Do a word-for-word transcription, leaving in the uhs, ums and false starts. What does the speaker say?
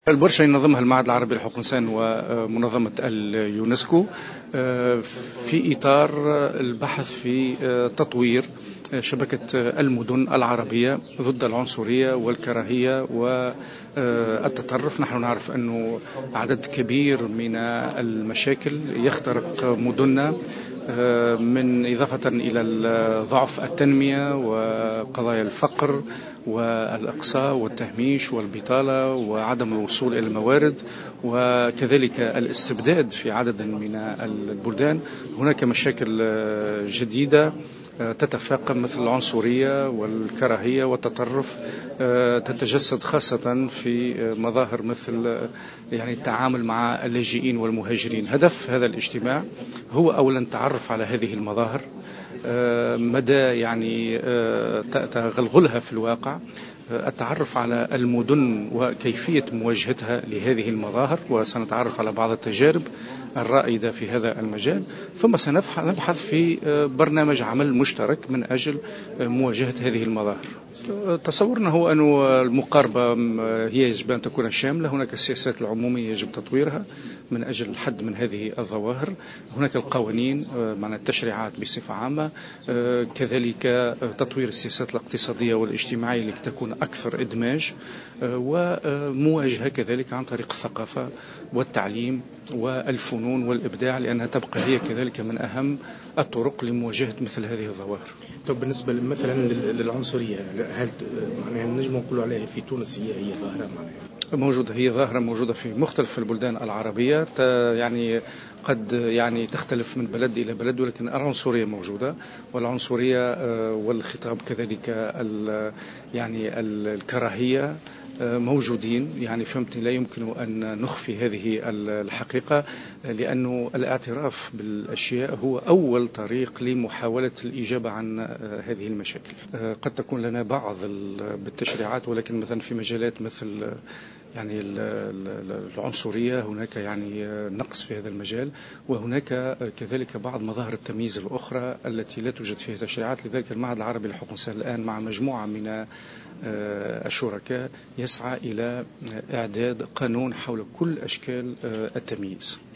الورشة ينظمها المعهد العربي لحقوق الإنسان ومنظمة اليونسكو في إطار البحث في تطوير شبكة المدن العربية ضد العنصرية والكراهية والتطرف. نحن نعرف أنه عدد كبير من المشاكل يخترق مدننا، من إضافة إلى ضعف التنمية وقضايا الفقر والإقصاء والتهميش والبطالة وعدم الوصول إلى الموارد وكذلك الاستبداد في عدد من البلدان. هناك مشاكل جديدة تتفاقم مثل العنصرية والكراهية والتطرف، تتجسد خاصة في مظاهر مثل يعني التعامل مع اللاجئين والمهاجرين. هدف هذا الاجتماع هو أولا التعرف على هذه المظاهر، مدى يعني تغلغلها في الواقع، التعرف على المدن وكيفية مواجهتها لهذه المظاهر، وسنتعرف على بعض التجارب الرائدة في هذا المجال، ثم سنبحث في برنامج عمل مشترك من أجل مواجهة هذه المظاهر. تصورنا هو أن المقاربة هي يجب أن تكون شاملة. هناك السياسات العمومية يجب تطويرها من أجل الحد من هذه الظواهر، هناك القوانين معنى التشريعات بصفة عامة، كذلك تطوير السياسات الاقتصادية والاجتماعية لتكون أكثر إدماج، ومواجهة كذلك عن طريق الثقافة والتعليم والفنون والإبداع، لأنها تبقى هي كذلك من أهم الطرق لمواجهة مثل هذه الظواهر. طب بالنسبة مثلا للعنصرية، هل يعني نجم نقول عليها في تونس هي هي ظاهرة موجودة؟ هي ظاهرة موجودة في مختلف البلدان العربية، يعني قد يعني تختلف من بلد إلى بلد، ولكن العنصرية موجودة، والعنصرية والخطاب كذلك يعني الكراهية موجودين. يعني فهمتني، لا يمكن أن نخفي هذه الحقيقة، لأنه الاعتراف بالأشياء هو أول طريق لمحاولة الإجابة عن هذه المشاكل. قد تكون لنا بعض بالتشريعات، ولكن مثلا في مجالات مثل يعني العنصرية هناك يعني نقص في هذا المجال، وهناك كذلك بعض مظاهر التمييز الأخرى التي لا توجد فيها تشريعات. لذلك المعهد العربي لحقوق الإنسان الآن مع مجموعة من الشركاء يسعى إلى إعداد قانون حول كل أشكال التمييز.